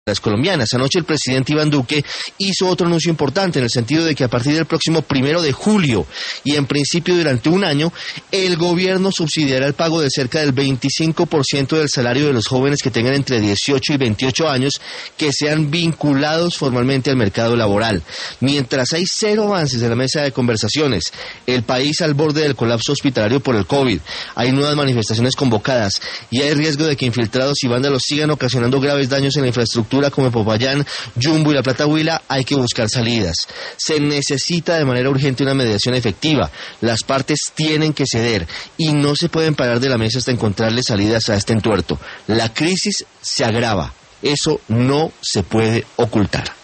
las colombianas. Anoche el presidente Iván Duque hizo otro anuncio importante en el sentido de que a partir del próximo 1 de julio y en principio durante un año, el gobierno subsidiará el pago de cerca del 25% del salario de los jóvenes que tengan entre 18 y 28 años que sean vinculados formalmente al mercado laboral. Mientras hay cero avances en la mesa de conversaciones, el país al borde del colapso hospitalario por el COVID, hay nuevas manifestaciones convocadas y hay riesgo de que infiltrados y vándalos sigan ocasionando graves daños en la infraestructura como en Popayán, Jumbo y La Plata Huila, hay que buscar salidas. Se necesita de manera urgente una mediación efectiva. Las partes tienen que ceder y no se pueden parar de la mesa hasta encontrarle salidas a este entuerto. La crisis se agrava. Eso no se puede ocultar.